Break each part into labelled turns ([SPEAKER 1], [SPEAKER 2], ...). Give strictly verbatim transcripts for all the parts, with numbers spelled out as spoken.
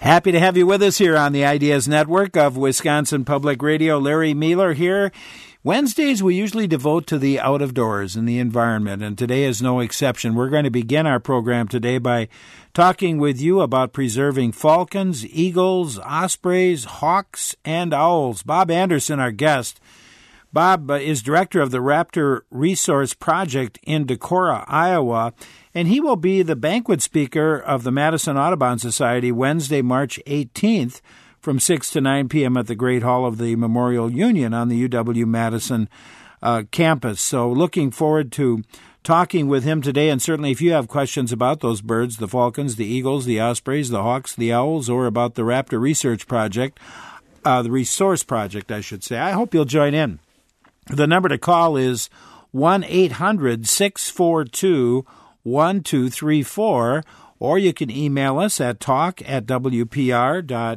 [SPEAKER 1] Happy to have you with us here on the Ideas Network of Wisconsin Public Radio. Larry Mueller here. Wednesdays we usually devote to the out of doors and the environment, and today is no exception. We're going to begin our program today by talking with you about preserving falcons, eagles, ospreys, hawks, and owls. Bob Anderson, our guest. Bob is director of the Raptor Resource Project in Decorah, Iowa, and he will be the banquet speaker of the Madison Audubon Society Wednesday, March eighteenth from six to nine p.m. at the Great Hall of the Memorial Union on the U W-Madison uh, campus. So looking forward to talking with him today, and certainly if you have questions about those birds, the falcons, the eagles, the ospreys, the hawks, the owls, or about the Raptor Research Project, uh, the Resource Project, I should say, I hope you'll join in. The number to call is one eight hundred six four two one two three four, or you can email us at talk at w p r dot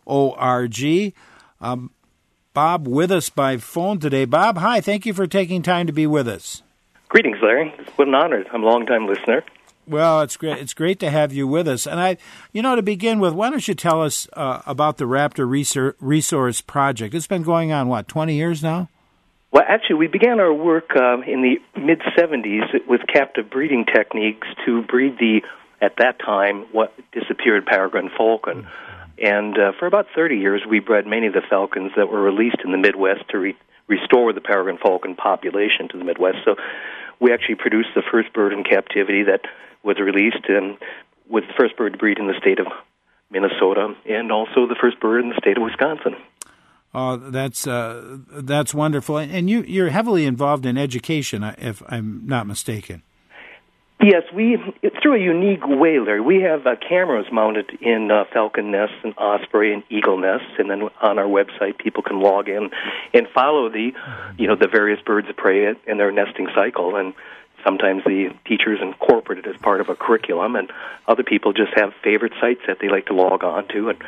[SPEAKER 1] org. Um, Bob with us by phone today. Bob, hi, thank you for taking time to be with us.
[SPEAKER 2] Greetings, Larry. What an honor. I'm a long-time listener.
[SPEAKER 1] Well, it's great. It's great to have you with us. And I, you know, to begin with, why don't you tell us uh, about the Raptor Resource Project? It's been going on, what, twenty years now?
[SPEAKER 2] Well, actually, we began our work uh, in the mid-seventies with captive breeding techniques to breed the, at that time, what disappeared peregrine falcon. And uh, for about thirty years, we bred many of the falcons that were released in the Midwest to re- restore the peregrine falcon population to the Midwest. So we actually produced the first bird in captivity that was released, and was the first bird to breed in the state of Minnesota, and also the first bird in the state of Wisconsin.
[SPEAKER 1] Oh, that's uh, that's wonderful. And you, you're heavily involved in education, if I'm not mistaken.
[SPEAKER 2] Yes, we it's through a unique way, Larry. We have uh, cameras mounted in uh, falcon nests and osprey and eagle nests, and then on our website, people can log in and follow the, you know, the various birds of prey and their nesting cycle. And sometimes the teachers incorporate it as part of a curriculum, and other people just have favorite sites that they like to log on to. And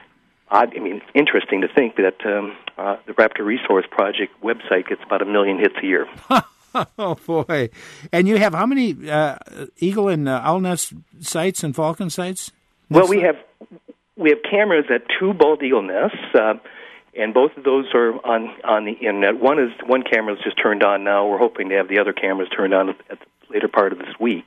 [SPEAKER 2] I mean, it's interesting to think that um, uh, the Raptor Resource Project website gets about a million hits a year.
[SPEAKER 1] Oh, boy. And you have how many uh, eagle and uh, owl nest sites and falcon sites?
[SPEAKER 2] Well, we have we have cameras at two bald eagle nests, uh, and both of those are on, on the internet. One is one camera is just turned on now. We're hoping to have the other cameras turned on at the later part of this week.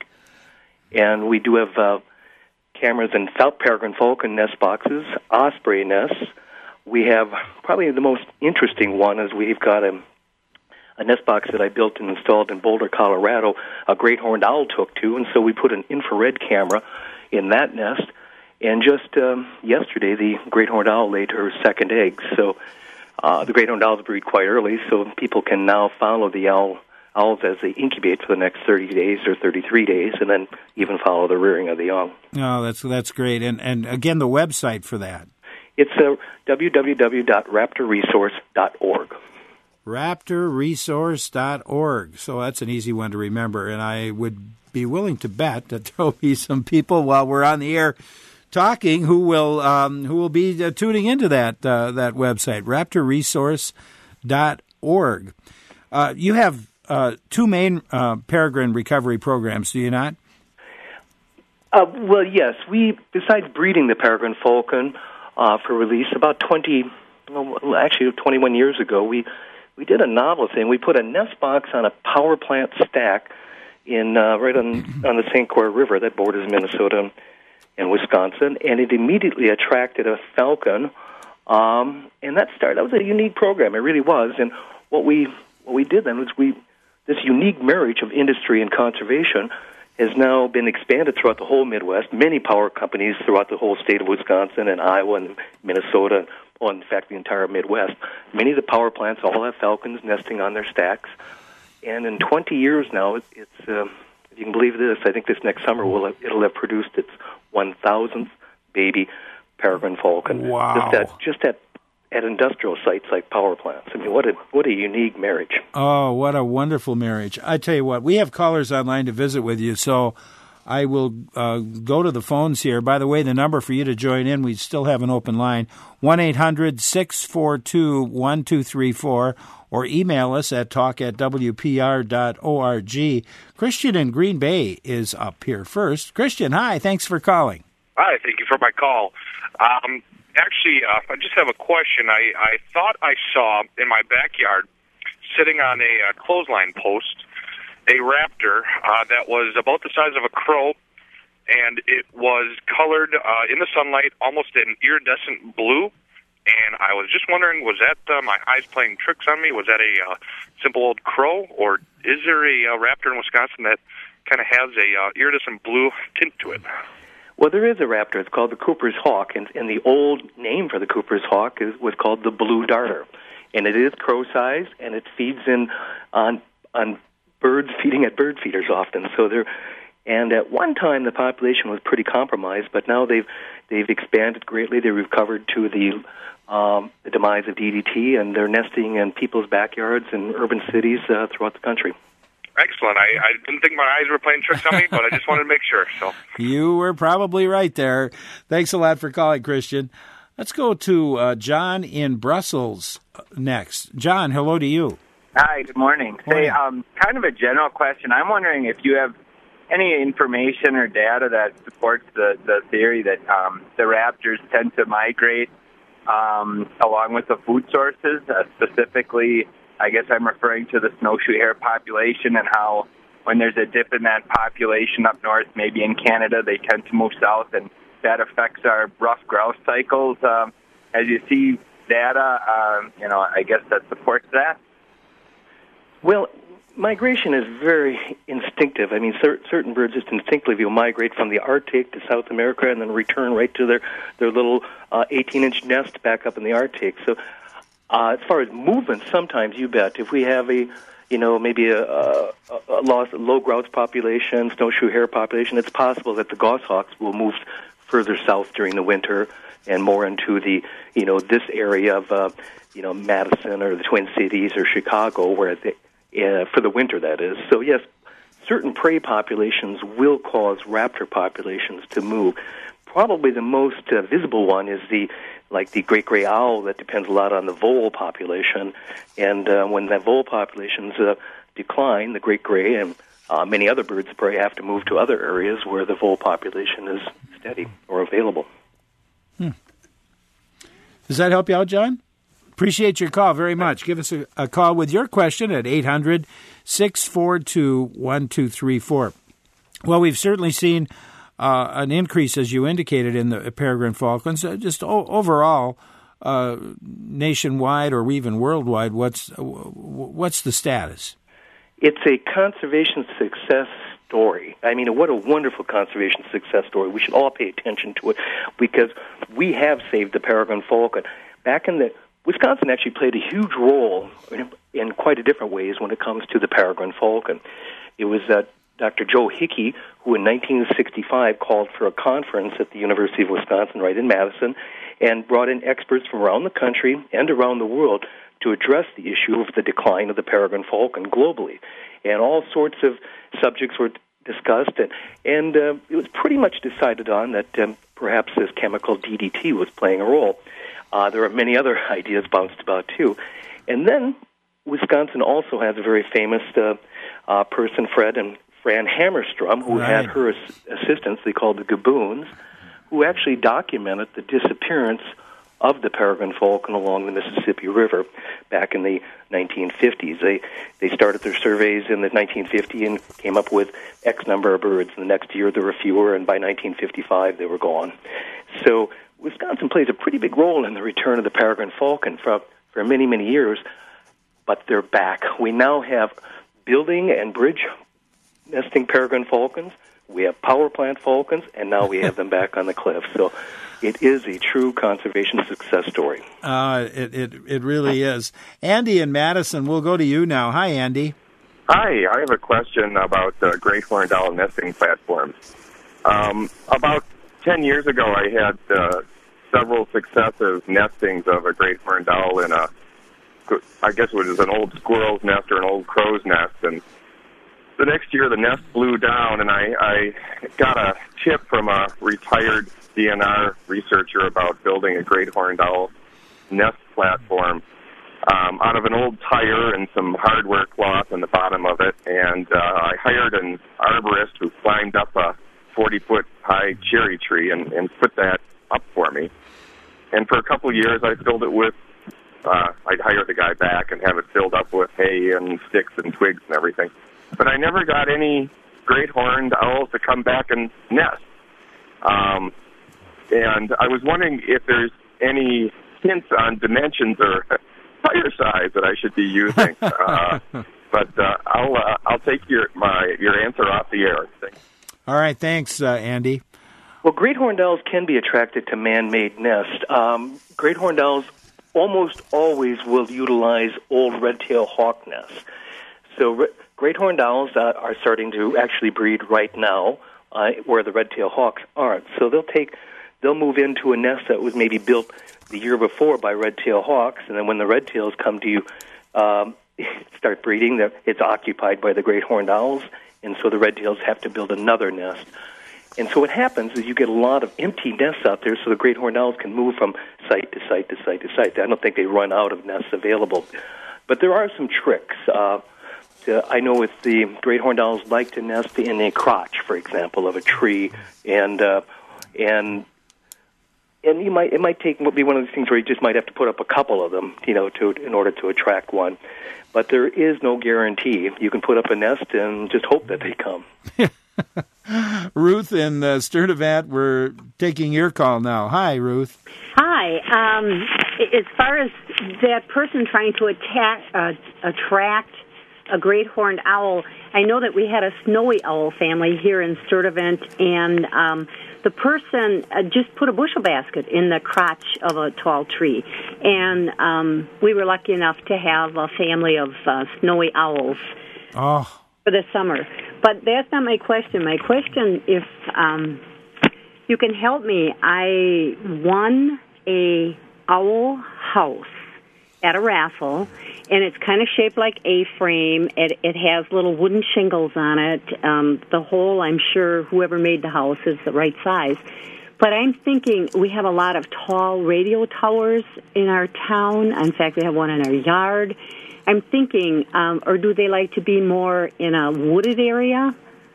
[SPEAKER 2] And we do have uh, cameras in peregrine falcon nest boxes, osprey nests. We have probably the most interesting one is we've got a a nest box that I built and installed in Boulder, Colorado, a great horned owl took to, and so we put an infrared camera in that nest, and just um, yesterday the great horned owl laid her second egg. So uh, the great horned owls breed quite early, so people can now follow the owl owls as they incubate for the next thirty days or thirty-three days, and then even follow the rearing of the young.
[SPEAKER 1] Oh, that's that's great. And, and again, the website for that?
[SPEAKER 2] It's uh, w w w dot raptor resource dot org.
[SPEAKER 1] raptor resource dot org. So that's an easy one to remember, and I would be willing to bet that there will be some people while we're on the air talking who will um, who will be uh, tuning into that uh, that website, raptor resource dot org. Uh, you have uh, two main uh, peregrine recovery programs, do you not?
[SPEAKER 2] Uh, well, yes. We besides breeding the peregrine falcon uh, for release about twenty, well, actually twenty-one years ago, we. We did a novel thing. We put a nest box on a power plant stack in uh, right on on the Saint Croix River that borders Minnesota and Wisconsin, and it immediately attracted a falcon. Um, and that started. That was a unique program. It really was. And what we what we did then was we this unique marriage of industry and conservation has now been expanded throughout the whole Midwest. Many power companies throughout the whole state of Wisconsin and Iowa and Minnesota. Well, in fact, the entire Midwest. Many of the power plants all have falcons nesting on their stacks. And in twenty years now, it, it's, uh, if you can believe this, I think this next summer will have, it'll have produced its one thousandth baby peregrine falcon.
[SPEAKER 1] Wow.
[SPEAKER 2] Just at, just at, at industrial sites like power plants. I mean, what a, what a unique marriage.
[SPEAKER 1] Oh, what a wonderful marriage. I tell you what, we have callers online to visit with you, so I will uh, go to the phones here. By the way, the number for you to join in, we still have an open line, one eight hundred six four two one two three four, or email us at talk at w p r dot org. Christian in Green Bay is up here first. Christian, hi, thanks for calling.
[SPEAKER 3] Hi, thank you for my call. Um, actually, uh, I just have a question. I, I thought I saw in my backyard, sitting on a uh, clothesline post, a raptor uh, that was about the size of a crow, and it was colored uh, in the sunlight almost an iridescent blue. And I was just wondering, was that uh, my eyes playing tricks on me? Was that a uh, simple old crow, or is there a uh, raptor in Wisconsin that kind of has a uh, iridescent blue tint to it?
[SPEAKER 2] Well, there is a raptor. It's called the Cooper's hawk, and, and the old name for the Cooper's hawk is, was called the blue darter. And it is crow-sized, and it feeds in on on birds feeding at bird feeders often. So they're, and at one time the population was pretty compromised, but now they've they've expanded greatly. They recovered to the um, the demise of D D T, and they're nesting in people's backyards and urban cities uh, throughout the country.
[SPEAKER 3] Excellent. I, I didn't think my eyes were playing tricks on me, but I just wanted to make sure. So
[SPEAKER 1] you were probably right there. Thanks a lot for calling, Christian. Let's go to uh, John in Brussels next. John, hello to you.
[SPEAKER 4] Hi, good morning. Say, um, kind of a general question. I'm wondering if you have any information or data that supports the, the theory that um, the raptors tend to migrate um, along with the food sources. Uh, specifically, I guess I'm referring to the snowshoe hare population and how when there's a dip in that population up north, maybe in Canada, they tend to move south, and that affects our rough grouse cycles. Um, as you see data, um, you know, I guess that supports that.
[SPEAKER 2] Well, migration is very instinctive. I mean, cer- certain birds just instinctively will migrate from the Arctic to South America and then return right to their, their little uh, eighteen-inch nest back up in the Arctic. So uh, as far as movement, sometimes, you bet, if we have a, you know, maybe a, a, a lost low grouse population, snowshoe hare population, it's possible that the goshawks will move further south during the winter and more into the, you know, this area of, uh, you know, Madison or the Twin Cities or Chicago, where they, uh, for the winter, that is. So, yes, certain prey populations will cause raptor populations to move. Probably the most uh, visible one is the, like the great gray owl that depends a lot on the vole population. And uh, when that vole populations uh, decline, the great gray and uh, many other birds of prey have to move to other areas where the vole population is steady or available.
[SPEAKER 1] Hmm. Does that help you out, John? Appreciate your call very much. Give us a, a call with your question at eight hundred, six four two, one two three four. Well, we've certainly seen uh, an increase, as you indicated, in the peregrine falcons. Uh, just o- overall, uh, nationwide or even worldwide, what's uh, what's the status?
[SPEAKER 2] It's a conservation success story. I mean, what a wonderful conservation success story. We should all pay attention to it because we have saved the peregrine falcon. Back in the Wisconsin actually played a huge role in, in quite a different ways when it comes to the peregrine falcon. It was uh, Doctor Joe Hickey who in nineteen sixty-five called for a conference at the University of Wisconsin right in Madison and brought in experts from around the country and around the world to address the issue of the decline of the peregrine falcon globally. And all sorts of subjects were discussed, and, and uh, it was pretty much decided on that um, perhaps this chemical D D T was playing a role. Uh, there are many other ideas bounced about, too. And then Wisconsin also has a very famous uh, uh, person, Fred and Fran Hammerstrom, who right. had her as- assistants, they called the Gaboons, who actually documented the disappearance of the peregrine falcon along the Mississippi River back in the nineteen fifties. They they started their surveys in the nineteen fifty and came up with X number of birds. And the next year there were fewer, and by nineteen fifty-five they were gone. So Wisconsin plays a pretty big role in the return of the peregrine falcon for, for many, many years, but they're back. We now have building and bridge nesting peregrine falcons. We have power plant falcons, and now we have them back on the cliff. So it is a true conservation success story.
[SPEAKER 1] Uh, it, it, it really is. Andy in Madison, we'll go to you now. Hi, Andy.
[SPEAKER 5] Hi, I have a question about uh, great horned owl nesting platforms. Um, about ten years ago, I had uh, several successive nestings of a great horned owl in a, I guess it was an old squirrel's nest or an old crow's nest, and the next year, the nest blew down, and I, I got a tip from a retired D N R researcher about building a great horned owl nest platform um, out of an old tire and some hardware cloth in the bottom of it. And uh, I hired an arborist who climbed up a forty-foot high cherry tree and, and put that up for me. and for a couple of years, I filled it with. Uh, I'd hire the guy back and have it filled up with hay and sticks and twigs and everything. But I never got any great horned owls to come back and nest. Um, and I was wondering if there's any hints on dimensions or fire size that I should be using. uh, but uh, I'll uh, I'll take your my your answer off the air. Thanks.
[SPEAKER 1] All right, thanks, uh, Andy.
[SPEAKER 2] Well, great horned owls can be attracted to man-made nests. Um, great horned owls almost always will utilize old red-tailed hawk nests. So re- great horned owls uh, are starting to actually breed right now uh, where the red-tailed hawks aren't. So they'll take, they'll move into a nest that was maybe built the year before by red-tailed hawks, and then when the red-tails come to you, um, start breeding, it's occupied by the great horned owls, and so the red-tails have to build another nest. And so what happens is you get a lot of empty nests out there so the great horned owls can move from site to site to site to site. I don't think they run out of nests available. But there are some tricks. Uh, I know with the great horned owls like to nest in a crotch, for example, of a tree. And uh, and and you might it might take be one of those things where you just might have to put up a couple of them, you know, to in order to attract one. But there is no guarantee. You can put up a nest and just hope that they come.
[SPEAKER 1] Ruth in uh, Sturtevant, we're taking your call now. Hi, Ruth.
[SPEAKER 6] Hi. Um, as far as that person trying to attack, uh, attract a great horned owl, I know that we had a snowy owl family here in Sturtevant, and um, the person uh, just put a bushel basket in the crotch of a tall tree. And um, we were lucky enough to have a family of uh, snowy owls
[SPEAKER 1] oh.
[SPEAKER 6] for the summer. But that's not my question. My question, if um, you can help me, I won a owl house at a raffle, and it's kind of shaped like A-frame. It, it has little wooden shingles on it. Um, the hole, I'm sure whoever made the house is the right size. But I'm thinking we have a lot of tall radio towers in our town. In fact, we have one in our yard. I'm thinking, um, or do they like to be more in a wooded area?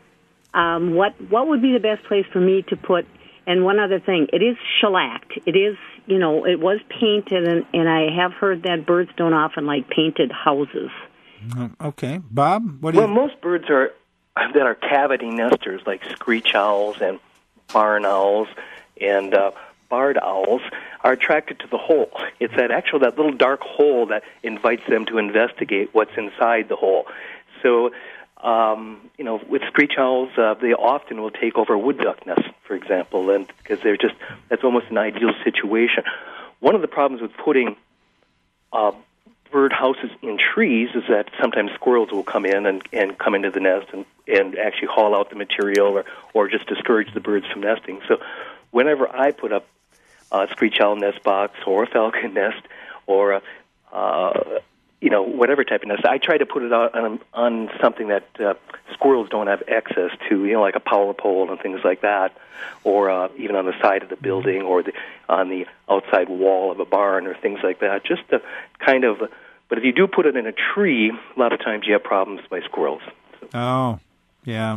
[SPEAKER 6] Um, what what would be the best place for me to put? And one other thing, it is shellacked. It is, you know, it was painted, and, and I have heard that birds don't often like painted houses.
[SPEAKER 1] Okay, Bob, what do
[SPEAKER 2] well,
[SPEAKER 1] you?
[SPEAKER 2] Well, most birds are that are cavity nesters, like screech owls and barn owls and uh, barred owls, are attracted to the hole. It's that actual, that little dark hole that invites them to investigate what's inside the hole. So, um, you know, with screech owls, uh, they often will take over wood duck nests, for example, and because they're just, that's almost an ideal situation. One of the problems with putting uh, bird houses in trees is that sometimes squirrels will come in and, and come into the nest and, and actually haul out the material or, or just discourage the birds from nesting. So whenever I put up a screech owl nest box or a falcon nest or a, uh, you know, whatever type of nest, I try to put it out on, on something that uh, squirrels don't have access to, you know, like a power pole and things like that, or uh, even on the side of the building or the, on the outside wall of a barn or things like that. Just to kind of, but if you do put it in a tree, a lot of times you have problems by squirrels. So,
[SPEAKER 1] oh, yeah.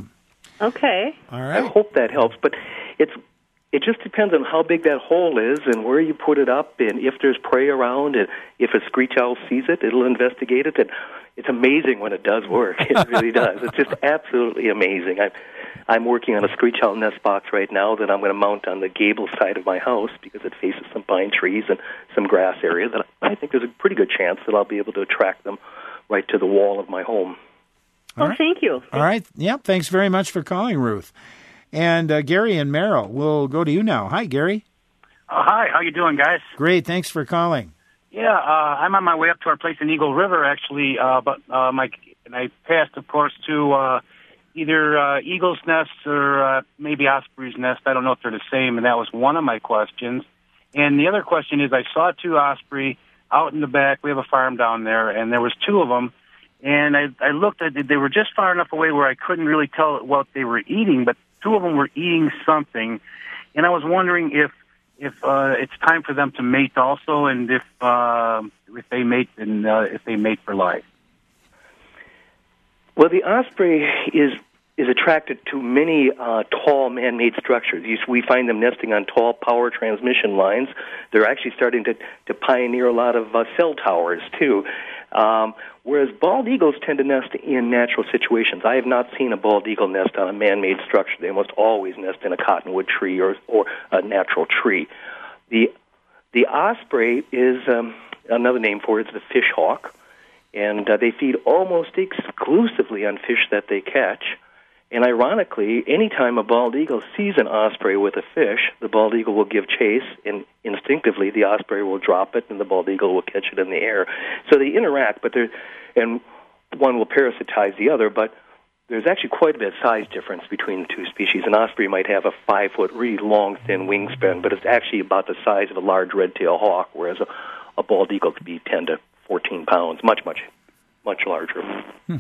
[SPEAKER 6] Okay.
[SPEAKER 1] All right.
[SPEAKER 2] I hope that helps, but it's it just depends on how big that hole is and where you put it up, and if there's prey around, and if a screech owl sees it, it'll investigate it. And it's amazing when it does work. It really does. It's just absolutely amazing. I'm I'm working on a screech owl nest box right now that I'm going to mount on the gable side of my house because it faces some pine trees and some grass area that I think there's a pretty good chance that I'll be able to attract them right to the wall of my home.
[SPEAKER 6] Well, right. Thank you.
[SPEAKER 1] All right. Yep. Thanks very much for calling, Ruth. And uh, Gary and Merrill, we'll go to you now. Hi, Gary.
[SPEAKER 7] Uh, hi. How you doing, guys?
[SPEAKER 1] Great. Thanks for calling.
[SPEAKER 7] Yeah, uh, I'm on my way up to our place in Eagle River, actually. Uh, but uh, my and I passed, of course, to uh, either uh, Eagle's Nest or uh, maybe Osprey's Nest. I don't know if they're the same, and that was one of my questions. And the other question is, I saw two osprey out in the back. We have a farm down there, and there was two of them. And I, I looked at it. They were just far enough away where I couldn't really tell what they were eating, but two of them were eating something. And I was wondering if if uh, it's time for them to mate also, and if uh, if they mate and uh, if they mate for life.
[SPEAKER 2] Well, the osprey is is attracted to many uh, tall man-made structures. You, we find them nesting on tall power transmission lines. They're actually starting to, to pioneer a lot of uh, cell towers, too. Um, whereas bald eagles tend to nest in natural situations. I have not seen a bald eagle nest on a man-made structure. They almost always nest in a cottonwood tree or, or a natural tree. The, the osprey is um, another name for it. It's the fish hawk. And uh, they feed almost exclusively on fish that they catch. And ironically, anytime a bald eagle sees an osprey with a fish, the bald eagle will give chase, and instinctively the osprey will drop it, and the bald eagle will catch it in the air. So they interact, but they're, and one will parasitize the other, but there's actually quite a bit of size difference between the two species. An osprey might have a five-foot, really long, thin wingspan, but it's actually about the size of a large red-tailed hawk, whereas a, a bald eagle could be ten to fourteen pounds, much, much, much larger.
[SPEAKER 7] Hmm.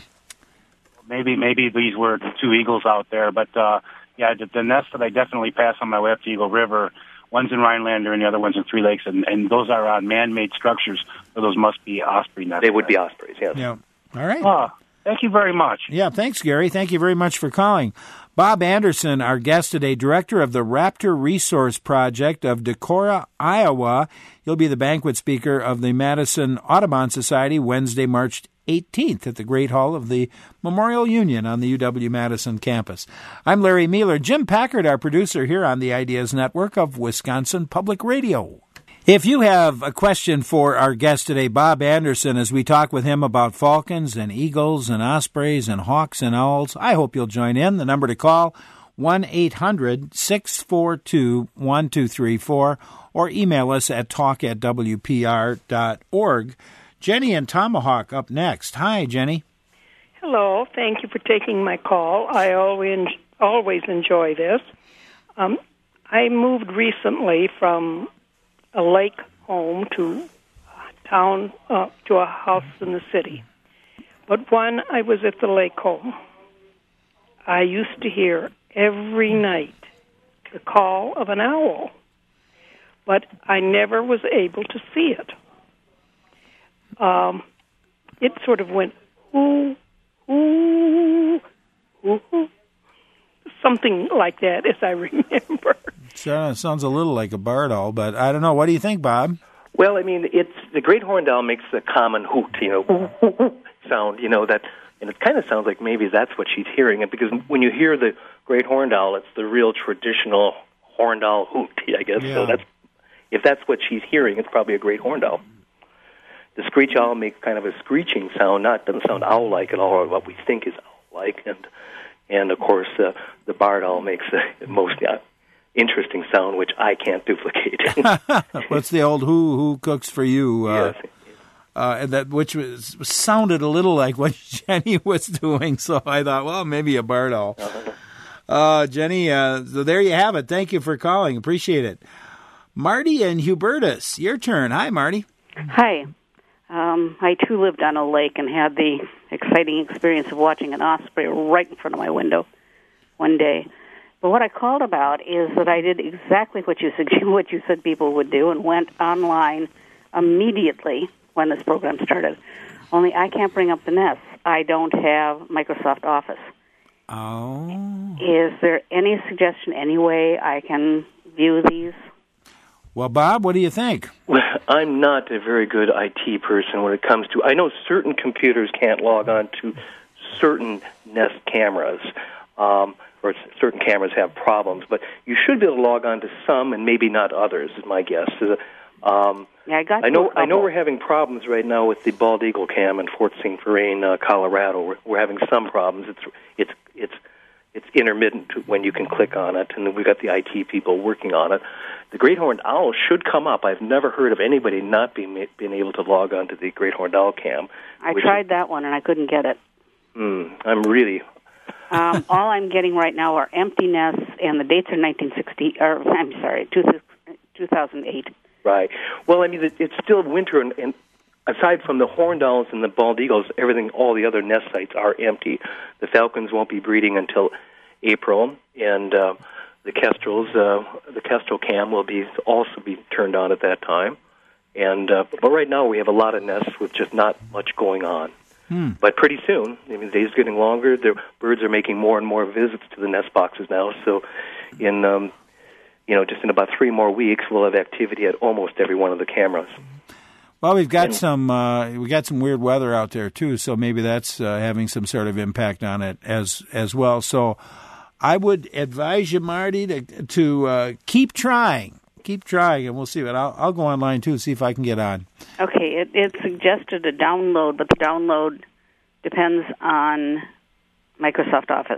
[SPEAKER 7] Maybe maybe these were two eagles out there, but uh, yeah, the, the nests that I definitely pass on my way up to Eagle River, one's in Rhinelander and the other one's in Three Lakes, and, and those are on man-made structures, so those must be osprey nests.
[SPEAKER 2] They would be ospreys, yes.
[SPEAKER 1] Yeah. All right.
[SPEAKER 7] Oh, thank you very much.
[SPEAKER 1] Yeah, thanks, Gary. Thank you very much for calling. Bob Anderson, our guest today, director of the Raptor Resource Project of Decorah, Iowa. He'll be the banquet speaker of the Madison Audubon Society Wednesday, March eighteenth at the Great Hall of the Memorial Union on the U W-Madison campus. I'm Larry Mueller. Jim Packard, our producer here on the Ideas Network of Wisconsin Public Radio. If you have a question for our guest today, Bob Anderson, as we talk with him about falcons and eagles and ospreys and hawks and owls, I hope you'll join in. The number to call, one eight hundred six four two one two three four, or email us at talk at w p r dot org. Jenny and Tomahawk up next. Hi, Jenny.
[SPEAKER 8] Hello. Thank you for taking my call. I always always enjoy this. Um, I moved recently from a lake home to a town, uh, to a house in the city. But when I was at the lake home, I used to hear every night the call of an owl, but I never was able to see it. Um, it sort of went, ooh, ooh, ooh, ooh, something like that, as I remember.
[SPEAKER 1] So, it sounds a little like a barred owl, but I don't know. What do you think, Bob?
[SPEAKER 2] Well, I mean, it's the great horned owl makes a common hoot, you know, sound, you know, that, and it kind of sounds like maybe that's what she's hearing. And because when you hear the great horned owl, it's the real traditional horned owl hoot, I guess.
[SPEAKER 1] Yeah.
[SPEAKER 2] So that's, if that's what she's hearing, it's probably a great horned owl. The screech owl makes kind of a screeching sound, not doesn't sound owl-like at all, or what we think is owl-like, and and of course uh, the barred owl makes the most uh, interesting sound, which I can't duplicate.
[SPEAKER 1] What's the old "who who cooks for you"? Uh,
[SPEAKER 2] yes.
[SPEAKER 1] Uh, that which was, sounded a little like what Jenny was doing, so I thought, well, maybe a barred owl. Uh-huh. Uh, Jenny, uh, so there you have it. Thank you for calling. Appreciate it. Marty and Hubertus, your turn. Hi, Marty.
[SPEAKER 9] Hi. Um, I, too, lived on a lake and had the exciting experience of watching an osprey right in front of my window one day. But what I called about is that I did exactly what you said, what you said people would do, and went online immediately when this program started. Only I can't bring up the nests. I don't have Microsoft Office.
[SPEAKER 1] Oh.
[SPEAKER 9] Is there any suggestion, any way I can view these?
[SPEAKER 1] Well, Bob, what do you think?
[SPEAKER 2] Well, I'm not a very good I T person when it comes to... I know certain computers can't log on to certain Nest cameras, um, or certain cameras have problems, but you should be able to log on to some and maybe not others, is my guess. Um,
[SPEAKER 9] yeah, I got
[SPEAKER 2] I know. I know we're having problems right now with the bald eagle cam in Fort Saint Vrain, uh, Colorado. We're, we're having some problems. It's it's it's it's intermittent when you can click on it, and we've got the I T people working on it. The great horned owl should come up. I've never heard of anybody not being being able to log on to the great horned owl cam.
[SPEAKER 9] I tried
[SPEAKER 2] is,
[SPEAKER 9] that one and I couldn't get it.
[SPEAKER 2] Hmm, I'm really.
[SPEAKER 9] um, all I'm getting right now are empty nests, and the dates are nineteen sixty. Or I'm sorry, two thousand eight.
[SPEAKER 2] Right. Well, I mean, it's still winter, and, and aside from the horned owls and the bald eagles, everything, all the other nest sites are empty. The falcons won't be breeding until April, and uh, the kestrels, uh, the kestrel cam will be also be turned on at that time. And uh, but right now we have a lot of nests with just not much going on.
[SPEAKER 1] Hmm.
[SPEAKER 2] But pretty soon, I mean, the days are getting longer. The birds are making more and more visits to the nest boxes now. So, in um, you know, just in about three more weeks, we'll have activity at almost every one of the cameras.
[SPEAKER 1] Well, we've got
[SPEAKER 2] and,
[SPEAKER 1] some uh, we got some weird weather out there too, so maybe that's uh, having some sort of impact on it as as well. So, I would advise you, Marty, to to uh, keep trying. Keep trying, and we'll see. But I'll, I'll go online, too, see if I can get on.
[SPEAKER 9] Okay, it, it suggested a download, but the download depends on Microsoft Office.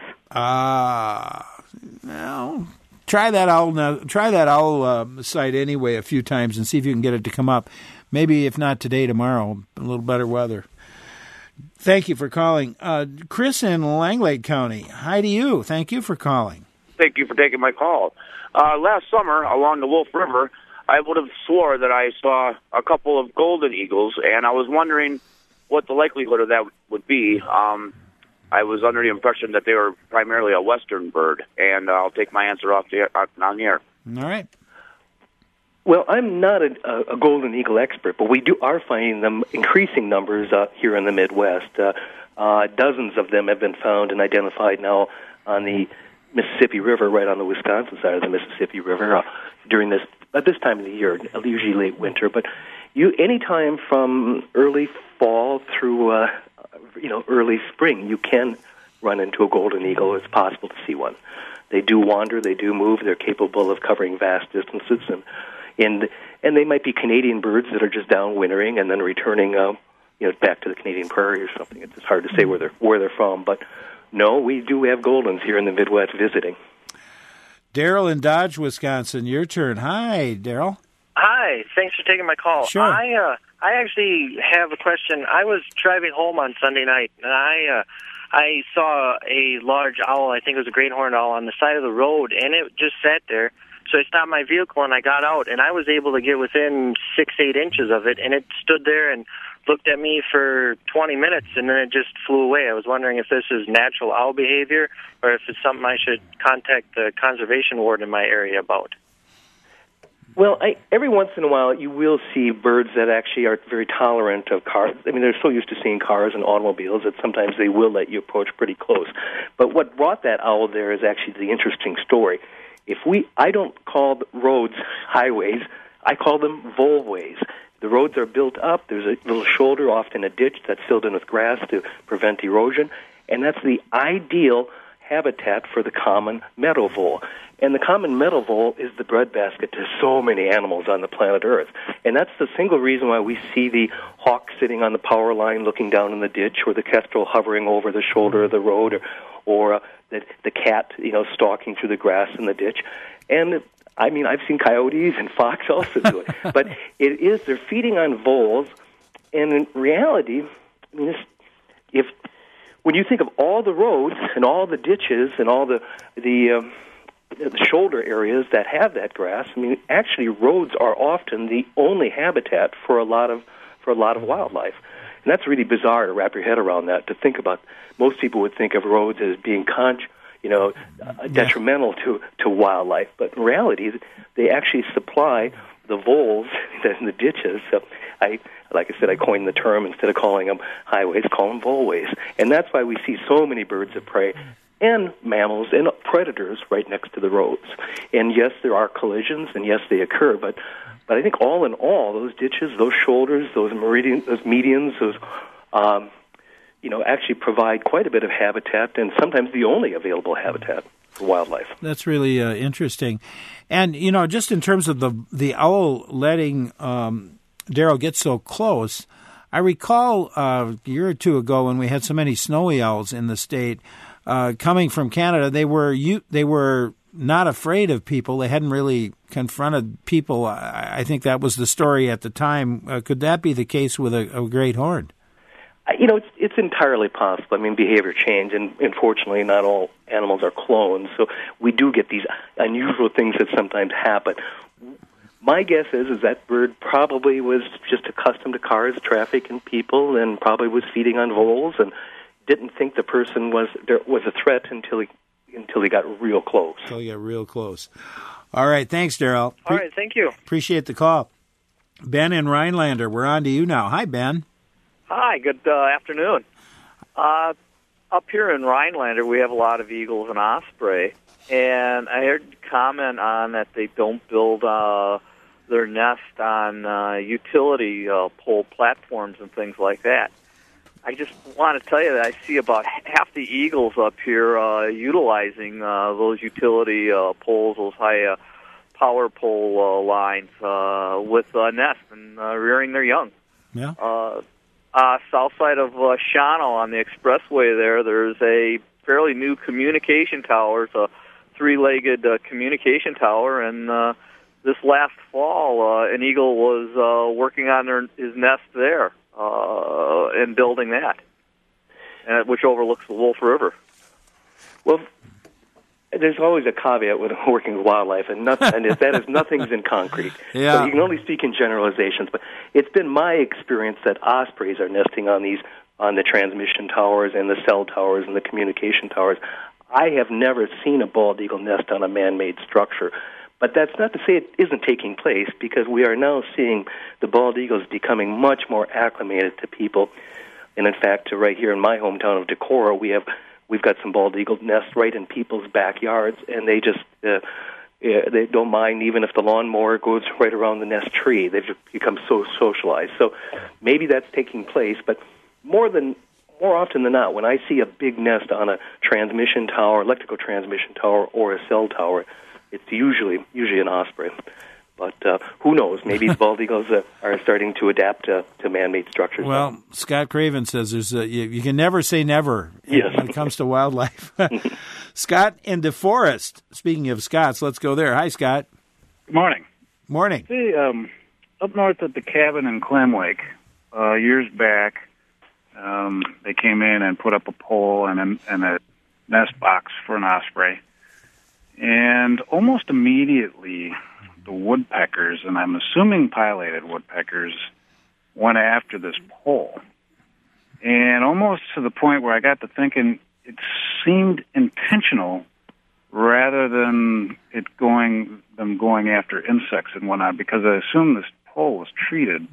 [SPEAKER 1] Ah, uh, well, try that owl, try that owl uh, site anyway a few times and see if you can get it to come up. Maybe if not today, tomorrow, a little better weather. Thank you for calling. Uh, Chris in Langlade County, hi to you. Thank you for calling.
[SPEAKER 10] Thank you for taking my call. Uh, last summer, along the Wolf River, I would have swore that I saw a couple of golden eagles, and I was wondering what the likelihood of that would be. Um, I was under the impression that they were primarily a western bird, and I'll take my answer off the, uh, on the air.
[SPEAKER 1] All right.
[SPEAKER 2] Well, I'm not a, a golden eagle expert, but we do are finding them increasing numbers uh, here in the Midwest. Uh, uh, dozens of them have been found and identified now on the Mississippi River, right on the Wisconsin side of the Mississippi River, uh, during this at this time of the year, usually late winter. But you, any time from early fall through, uh, you know, early spring, you can run into a golden eagle. It's possible to see one. They do wander, they do move. They're capable of covering vast distances, and and and they might be Canadian birds that are just down wintering and then returning, uh, you know, back to the Canadian prairie or something. It's just hard to say where they're where they're from, but. No, we do have Goldens here in the Midwest visiting.
[SPEAKER 1] Daryl in Dodge, Wisconsin, your turn. Hi, Daryl.
[SPEAKER 11] Hi, thanks for taking my call.
[SPEAKER 1] Sure.
[SPEAKER 11] I uh, I actually have a question. I was driving home on Sunday night, and I uh, I saw a large owl. I think it was a great horned owl on the side of the road, and it just sat there. So I stopped my vehicle and I got out, and I was able to get within six, eight inches of it, and it stood there and looked at me for twenty minutes, and then it just flew away. I was wondering if this is natural owl behavior or if it's something I should contact the conservation ward in my area about.
[SPEAKER 2] Well, I, every once in a while you will see birds that actually are very tolerant of cars. I mean, they're so used to seeing cars and automobiles that sometimes they will let you approach pretty close. But what brought that owl there is actually the interesting story. If we, I don't call roads highways, I call them volways. The roads are built up. There's a little shoulder, often a ditch, that's filled in with grass to prevent erosion, and that's the ideal habitat for the common meadow vole. And the common meadow vole is the breadbasket to so many animals on the planet Earth. And that's the single reason why we see the hawk sitting on the power line looking down in the ditch, or the kestrel hovering over the shoulder of the road, or, or uh, the, the cat, you know, stalking through the grass in the ditch. And I mean, I've seen coyotes and fox also do it. But it is, they're feeding on voles, and in reality, I mean, if when you think of all the roads and all the ditches and all the the, um, the shoulder areas that have that grass, I mean, actually, roads are often the only habitat for a lot of for a lot of wildlife, and that's really bizarre to wrap your head around that. To think about, most people would think of roads as being con. you know, uh, detrimental to, to wildlife. But in reality, they actually supply the voles in the ditches. So I, like I said, I coined the term, instead of calling them highways, call them voleways. And that's why we see so many birds of prey and mammals and predators right next to the roads. And yes, there are collisions, and yes, they occur, but but I think all in all, those ditches, those shoulders, those meridians, those medians, those um, you know, actually provide quite a bit of habitat, and sometimes the only available habitat for wildlife.
[SPEAKER 1] That's really uh, interesting. And, you know, just in terms of the the owl letting um, Daryl get so close, I recall uh, a year or two ago when we had so many snowy owls in the state uh, coming from Canada, they were you, they were not afraid of people. They hadn't really confronted people. I, I think that was the story at the time. Uh, could that be the case with a, a great horn?
[SPEAKER 2] You know, it's, it's entirely possible. I mean, behavior change, and unfortunately, not all animals are clones, so we do get these unusual things that sometimes happen. My guess is is that bird probably was just accustomed to cars, traffic, and people, and probably was feeding on voles, and didn't think the person was there was a threat until he until he got real close.
[SPEAKER 1] Until he got real close. All right, thanks, Daryl.
[SPEAKER 11] All right, thank you.
[SPEAKER 1] Appreciate the call. Ben in Rhinelander, we're on to you now. Hi, Ben.
[SPEAKER 12] Hi, good uh, afternoon. Uh, up here in Rhinelander, we have a lot of eagles and osprey, and I heard you comment on that they don't build uh, their nest on uh, utility uh, pole platforms and things like that. I just want to tell you that I see about half the eagles up here uh, utilizing uh, those utility uh, poles, those high uh, power pole uh, lines uh, with uh, nests and uh, rearing their young.
[SPEAKER 1] Yeah.
[SPEAKER 12] Uh, uh, south side of uh, Shawano on the expressway there, there's a fairly new communication tower. It's a three-legged uh, communication tower, and uh, this last fall, uh, an eagle was uh, working on their, his nest there. Uh, and building that, uh, which overlooks the Wolf River.
[SPEAKER 2] Well, there's always a caveat with working with wildlife, and, not, and that is nothing's in concrete.
[SPEAKER 1] Yeah.
[SPEAKER 2] So you can only speak in generalizations. But it's been my experience that ospreys are nesting on these on the transmission towers and the cell towers and the communication towers. I have never seen a bald eagle nest on a man-made structure. But that's not to say it isn't taking place, because we are now seeing the bald eagles becoming much more acclimated to people. And in fact, right here in my hometown of Decorah, we have we've got some bald eagle nests right in people's backyards, and they just uh, they don't mind even if the lawnmower goes right around the nest tree. They've become so socialized. So maybe that's taking place, but more than more often than not, when I see a big nest on a transmission tower, electrical transmission tower, or a cell tower, it's usually usually an osprey, but uh, who knows? Maybe bald eagles uh, are starting to adapt uh, to man-made structures.
[SPEAKER 1] Well, Scott Craven says there's a, you, you can never say never
[SPEAKER 2] yes.
[SPEAKER 1] when it comes to wildlife. Scott in DeForest. Speaking of Scotts, let's go there. Hi, Scott.
[SPEAKER 7] Good morning.
[SPEAKER 1] Morning.
[SPEAKER 7] See, um, up north at the cabin in Clam Lake, uh, years back, um, they came in and put up a pole and a, and a nest box for an osprey. And almost immediately, the woodpeckers, and I'm assuming pileated woodpeckers, went after this pole. And almost to the point where I got to thinking it seemed intentional rather than it going them going after insects and whatnot, because I assume this pole was treated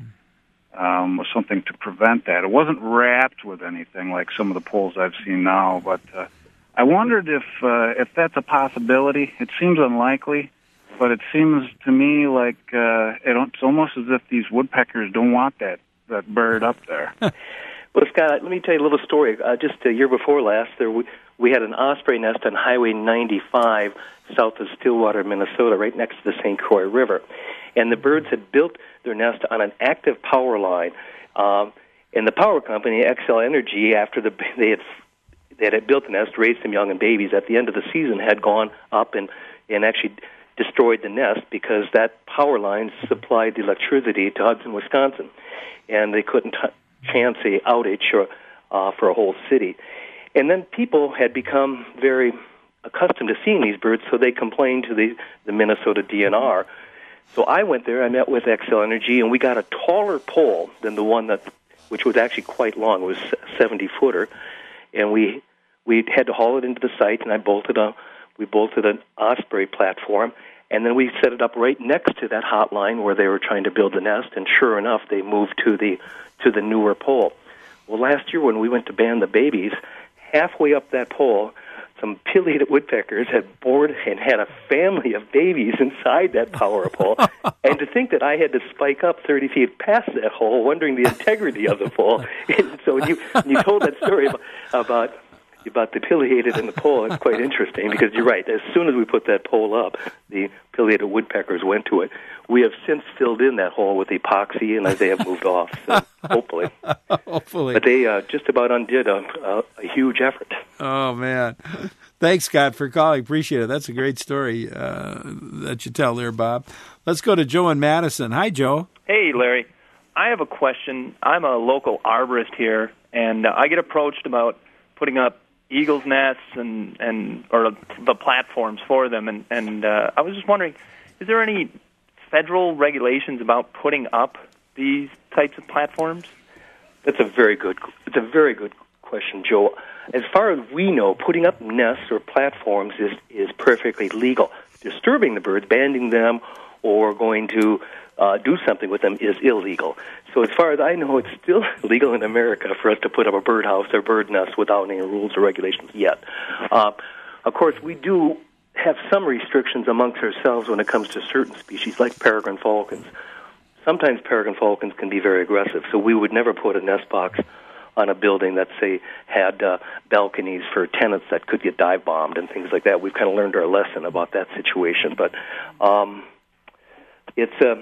[SPEAKER 7] um, with something to prevent that. It wasn't wrapped with anything like some of the poles I've seen now, but... Uh, I wondered if uh, if that's a possibility. It seems unlikely, but it seems to me like uh, it's almost as if these woodpeckers don't want that, that bird up there.
[SPEAKER 2] Well, Scott, let me tell you a little story. Uh, just a year before last, there we, we had an osprey nest on Highway ninety-five south of Stillwater, Minnesota, right next to the Saint Croix River. And the birds had built their nest on an active power line. Um, and the power company, Xcel Energy, after the, they had that had built the nest, raised some young and babies, at the end of the season had gone up and, and actually destroyed the nest because that power line supplied the electricity to Hudson, Wisconsin. And they couldn't t- chance a outage or, uh, for a whole city. And then people had become very accustomed to seeing these birds, so they complained to the, the Minnesota D N R. So I went there, I met with Xcel Energy, and we got a taller pole than the one that, which was actually quite long. It was a seventy-footer. And we we had to haul it into the site, and I bolted a we bolted an osprey platform, and then we set it up right next to that hotline where they were trying to build the nest. And sure enough, they moved to the to the newer pole. Well, last year when we went to ban the babies, halfway up that pole, some pileated woodpeckers had bored and had a family of babies inside that power pole. And to think that I had to spike up thirty feet past that hole, wondering the integrity of the pole. And so when you, when you told that story about, about about the pileated and the pole, it's quite interesting, because you're right. As soon as we put that pole up, the pileated woodpeckers went to it. We have since filled in that hole with epoxy, and they have moved off, so hopefully.
[SPEAKER 1] Hopefully.
[SPEAKER 2] But they uh, just about undid a, a, a huge effort.
[SPEAKER 1] Oh, man. Thanks, Scott, for calling. Appreciate it. That's a great story uh, that you tell there, Bob. Let's go to Joe in Madison. Hi, Joe.
[SPEAKER 13] Hey, Larry. I have a question. I'm a local arborist here, and uh, I get approached about putting up eagles' nests and, and or the platforms for them, and, and uh, I was just wondering, is there any federal regulations about putting up these types of platforms?
[SPEAKER 2] That's a very good. It's a very good question, Joe. As far as we know, putting up nests or platforms is is perfectly legal. Disturbing the birds, banding them, or going to uh, do something with them is illegal. So as far as I know, it's still legal in America for us to put up a birdhouse or bird nest without any rules or regulations yet. Uh, of course, we do have some restrictions amongst ourselves when it comes to certain species, like peregrine falcons. Sometimes peregrine falcons can be very aggressive, so we would never put a nest box on a building that, say, had uh, balconies for tenants that could get dive bombed and things like that. We've kind of learned our lesson about that situation. But um, it's a... Uh,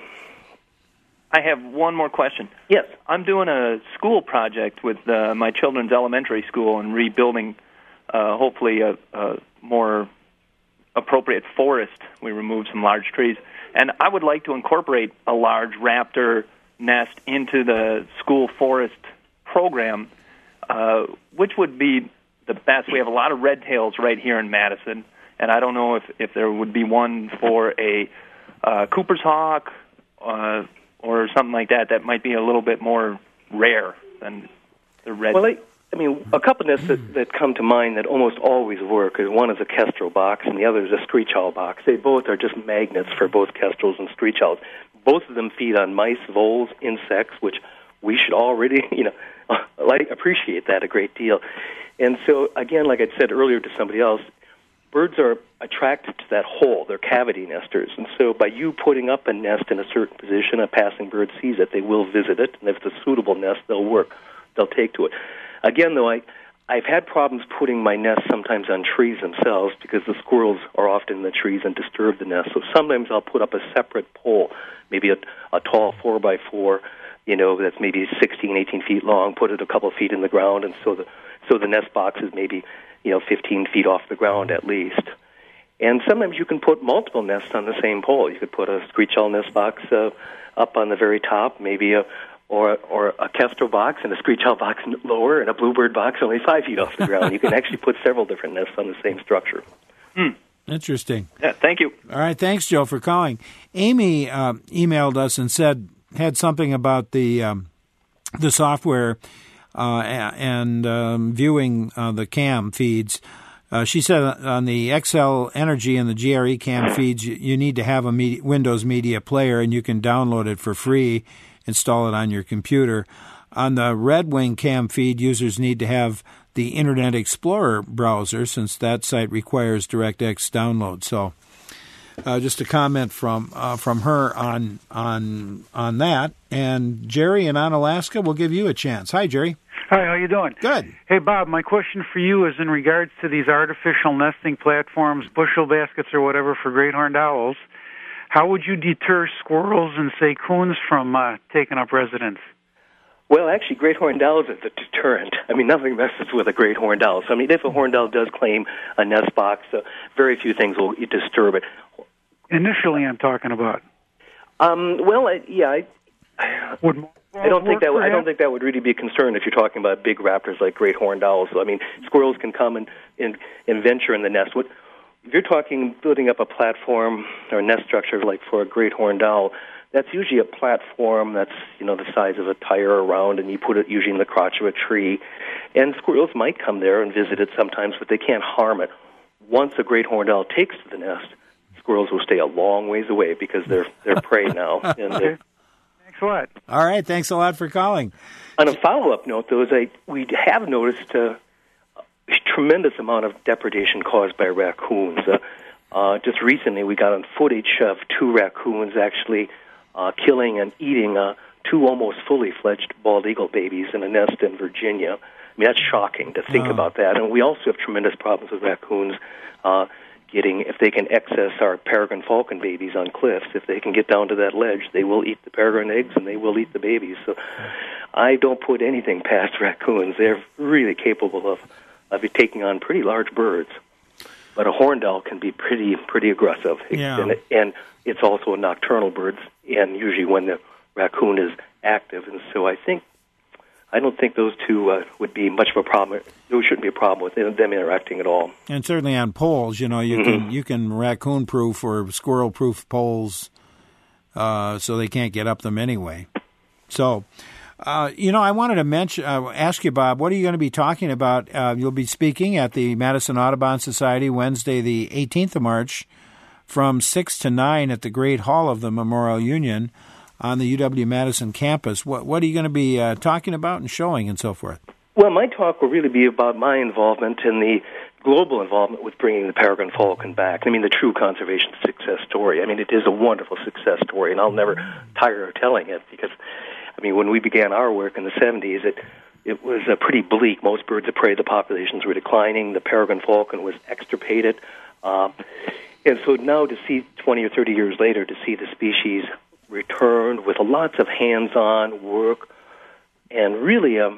[SPEAKER 13] I have one more question.
[SPEAKER 2] Yes.
[SPEAKER 13] I'm doing a school project with uh, my children's elementary school and rebuilding, uh, hopefully, a, a more appropriate forest. We removed some large trees. And I would like to incorporate a large raptor nest into the school forest program, uh, which would be the best. We have a lot of red tails right here in Madison, and I don't know if, if there would be one for a uh, Cooper's hawk uh, or something like that that might be a little bit more rare than the red.
[SPEAKER 2] Well, I, I mean, a couple nests that, that come to mind that almost always work is one is a kestrel box and the other is a screech owl box. They both are just magnets for both kestrels and screech owls. Both of them feed on mice, voles, insects, which we should already, you know, like appreciate that a great deal. And so, again, like I said earlier to somebody else, birds are attracted to that hole. They're cavity nesters. And so by you putting up a nest in a certain position, a passing bird sees it, they will visit it. And if it's a suitable nest, they'll work. They'll take to it. Again, though, I, I've had problems putting my nest sometimes on trees themselves because the squirrels are often in the trees and disturb the nest. So sometimes I'll put up a separate pole, maybe a, a tall four by four, you know, that's maybe sixteen, eighteen feet long, put it a couple of feet in the ground, and so the so the nest box is maybe, you know, fifteen feet off the ground at least. And sometimes you can put multiple nests on the same pole. You could put a screech owl nest box uh, up on the very top, maybe a or or a kestrel box and a screech owl box lower, and a bluebird box only five feet off the ground. You can actually put several different nests on the same structure.
[SPEAKER 13] Hmm.
[SPEAKER 1] Interesting.
[SPEAKER 13] Yeah, thank you.
[SPEAKER 1] All right, thanks, Joe, for calling. Amy uh, emailed us and said had something about the um, the software uh, and um, viewing uh, the cam feeds. Uh, she said on the Xcel Energy and the G R E cam feeds, you, you need to have a media, Windows Media Player, and you can download it for free, install it on your computer. On the Red Wing cam feed, users need to have the Internet Explorer browser, since that site requires DirectX download. So uh, just a comment from uh, from her on on on that. And Jerry in Onalaska will give you a chance. Hi, Jerry.
[SPEAKER 14] Hi, how you doing?
[SPEAKER 1] Good.
[SPEAKER 14] Hey, Bob, my question for you is in regards to these artificial nesting platforms, bushel baskets or whatever for great horned owls. How would you deter squirrels and, say, coons from uh, taking up residence?
[SPEAKER 2] Well, actually, great horned owl is a deterrent. I mean, nothing messes with a great horned owl. So, I mean, if a horned owl does claim a nest box, uh, very few things will disturb it.
[SPEAKER 14] Initially, I'm talking about.
[SPEAKER 2] Um, well, I, yeah, I,
[SPEAKER 14] would
[SPEAKER 2] I don't think that would, I don't think that would really be a concern if you're talking about big raptors like great horned owls. So, I mean, squirrels can come and, and, and venture in the nest. What, if you're talking building up a platform or a nest structure like for a great horned owl, that's usually a platform that's, you know, the size of a tire around, and you put it usually in the crotch of a tree. And squirrels might come there and visit it sometimes, but they can't harm it. Once a great horned owl takes to the nest, squirrels will stay a long ways away because they're they're prey now. And
[SPEAKER 14] okay. Thanks a lot.
[SPEAKER 1] All right, thanks a lot for calling.
[SPEAKER 2] On a follow-up note, though, is I, we have noticed uh, a tremendous amount of depredation caused by raccoons. Uh, uh, just recently, we got on footage of two raccoons actually Uh, killing and eating uh, two almost fully fledged bald eagle babies in a nest in Virginia. I mean, that's shocking to think
[SPEAKER 1] oh.
[SPEAKER 2] about that. And we also have tremendous problems with raccoons uh, getting, if they can access our peregrine falcon babies on cliffs, if they can get down to that ledge, they will eat the peregrine eggs and they will eat the babies. So I don't put anything past raccoons. They're really capable of, of taking on pretty large birds. But a horned owl can be pretty pretty aggressive.
[SPEAKER 1] Yeah.
[SPEAKER 2] And, and it's also a nocturnal bird, and usually when the raccoon is active. And so I think, I don't think those two uh, would be much of a problem. There shouldn't be a problem with them interacting at all.
[SPEAKER 1] And certainly on poles, you know, you
[SPEAKER 2] mm-hmm.
[SPEAKER 1] can you can raccoon-proof or squirrel-proof poles, uh, so they can't get up them anyway. So, uh, you know, I wanted to mention, uh, ask you, Bob, what are you going to be talking about? Uh, you'll be speaking at the Madison Audubon Society Wednesday, the eighteenth of March, from six to nine at the Great Hall of the Memorial Union on the U W-Madison campus. What, what are you going to be uh, talking about and showing and so forth?
[SPEAKER 2] Well, my talk will really be about my involvement in the global involvement with bringing the peregrine falcon back. I mean, the true conservation success story. I mean, it is a wonderful success story, and I'll never tire of telling it because, I mean, when we began our work in the seventies, it it was uh, pretty bleak. Most birds of prey, the populations were declining. The peregrine falcon was extirpated. Uh, and so now to see twenty or thirty years later, to see the species returned with lots of hands-on work and really um,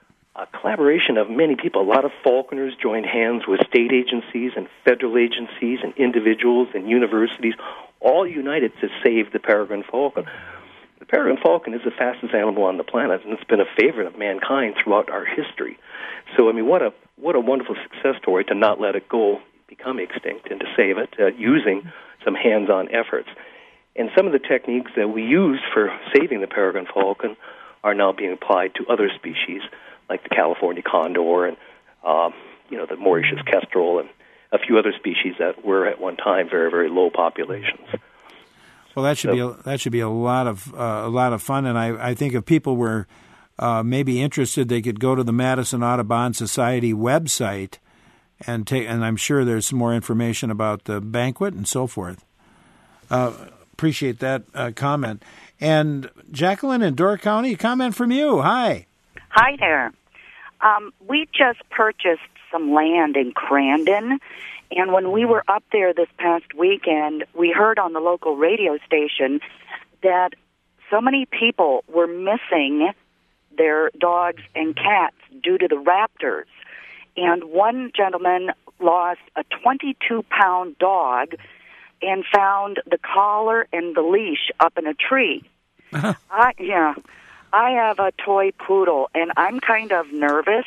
[SPEAKER 2] a collaboration of many people. A lot of falconers joined hands with state agencies and federal agencies and individuals and universities, all united to save the peregrine falcon. The peregrine falcon is the fastest animal on the planet, and it's been a favorite of mankind throughout our history. So, I mean, what a what a wonderful success story to not let it go, become extinct, and to save it uh, using some hands-on efforts. And some of the techniques that we use for saving the peregrine falcon are now being applied to other species, like the California condor and, uh, you know, the Mauritius kestrel and a few other species that were at one time very, very low populations.
[SPEAKER 1] Well, that should so, be a, that should be a lot of uh, a lot of fun, and I, I think if people were uh, maybe interested, they could go to the Madison Audubon Society website and take. And I'm sure there's some more information about the banquet and so forth. Uh, appreciate that uh, comment. And Jacqueline in Door County, a comment from you. Hi.
[SPEAKER 15] Hi there. Um, we just purchased some land in Crandon, and when we were up there this past weekend, we heard on the local radio station that so many people were missing their dogs and cats due to the raptors. And one gentleman lost a twenty-two pound dog and found the collar and the leash up in a tree. I, yeah. I have a toy poodle, and I'm kind of nervous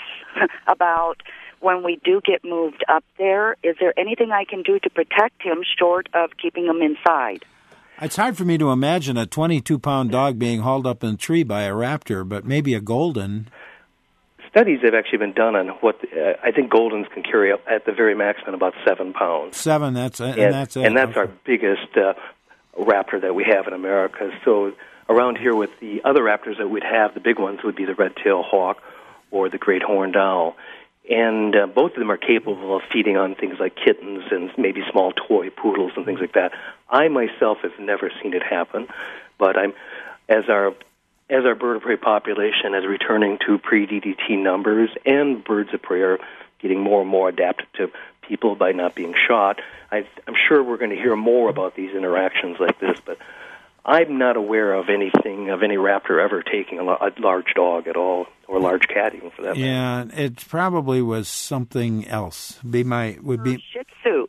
[SPEAKER 15] about when we do get moved up there. Is there anything I can do to protect him short of keeping him inside?
[SPEAKER 1] It's hard for me to imagine a twenty-two pound dog being hauled up in a tree by a raptor, but maybe a golden.
[SPEAKER 2] Studies have actually been done on what uh, I think goldens can carry up at the very maximum about seven pounds.
[SPEAKER 1] Seven, that's and,
[SPEAKER 2] and
[SPEAKER 1] that's it.
[SPEAKER 2] And that's
[SPEAKER 1] okay.
[SPEAKER 2] our biggest uh, raptor that we have in America. So around here with the other raptors that we'd have, the big ones would be the red-tailed hawk or the great horned owl. And uh, both of them are capable of feeding on things like kittens and maybe small toy poodles and things like that. I myself have never seen it happen, but I'm as our as our bird of prey population is returning to pre-D D T numbers and birds of prey are getting more and more adapted to people by not being shot, I, I'm sure we're going to hear more about these interactions like this, but I'm not aware of anything, of any raptor ever taking a, a large dog at all, or a large cat even for that matter.
[SPEAKER 1] Yeah, it probably was something else. Be my would be
[SPEAKER 15] Shih Tzu.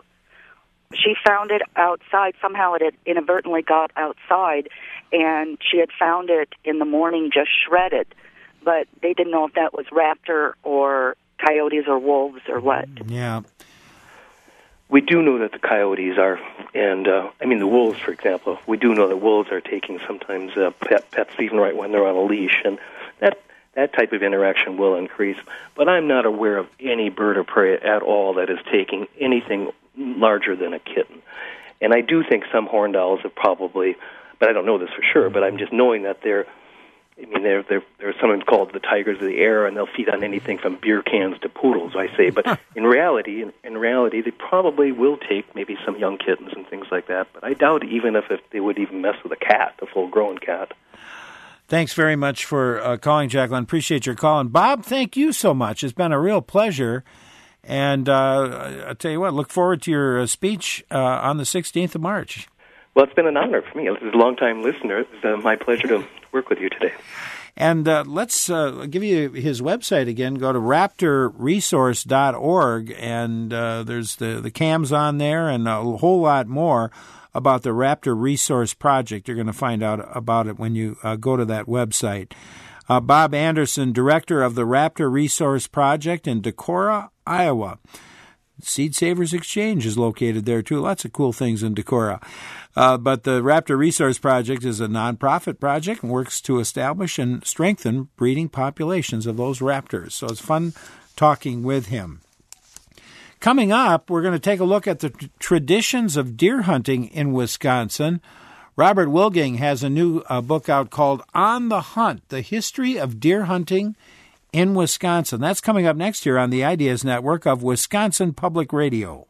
[SPEAKER 15] She found it outside. Somehow it had inadvertently got outside, and she had found it in the morning just shredded. But they didn't know if that was raptor or coyotes or wolves or what.
[SPEAKER 1] Yeah.
[SPEAKER 2] We do know that the coyotes are, and uh, I mean the wolves, for example. We do know that wolves are taking sometimes uh, pet, pets even right when they're on a leash, and that that type of interaction will increase. But I'm not aware of any bird of prey at all that is taking anything larger than a kitten. And I do think some horned owls have probably, but I don't know this for sure. But I'm just knowing that they're. I mean, there there there's something called the tigers of the air, and they'll feed on anything from beer cans to poodles, I say. But in reality, in, in reality, they probably will take maybe some young kittens and things like that. But I doubt even if, if they would even mess with a cat, a full-grown cat.
[SPEAKER 1] Thanks very much for uh, calling, Jacqueline. Appreciate your call. And Bob, thank you so much. It's been a real pleasure. And uh, I'll tell you what, look forward to your uh, speech uh, on the sixteenth of March.
[SPEAKER 2] Well, it's been an honor for me. As a long-time listener, it's uh, my pleasure to work with you today.
[SPEAKER 1] And uh, let's uh, give you his website again. Go to raptor resource dot org, and uh, there's the, the cams on there and a whole lot more about the Raptor Resource Project. You're going to find out about it when you uh, go to that website. Uh, Bob Anderson, director of the Raptor Resource Project in Decorah, Iowa. Seed Savers Exchange is located there, too. Lots of cool things in Decorah. Uh, but the Raptor Resource Project is a nonprofit project and works to establish and strengthen breeding populations of those raptors. So it's fun talking with him. Coming up, we're going to take a look at the t- traditions of deer hunting in Wisconsin. Robert Wilging has a new uh, book out called On the Hunt, The History of Deer Hunting in Wisconsin. That's coming up next year on the Ideas Network of Wisconsin Public Radio.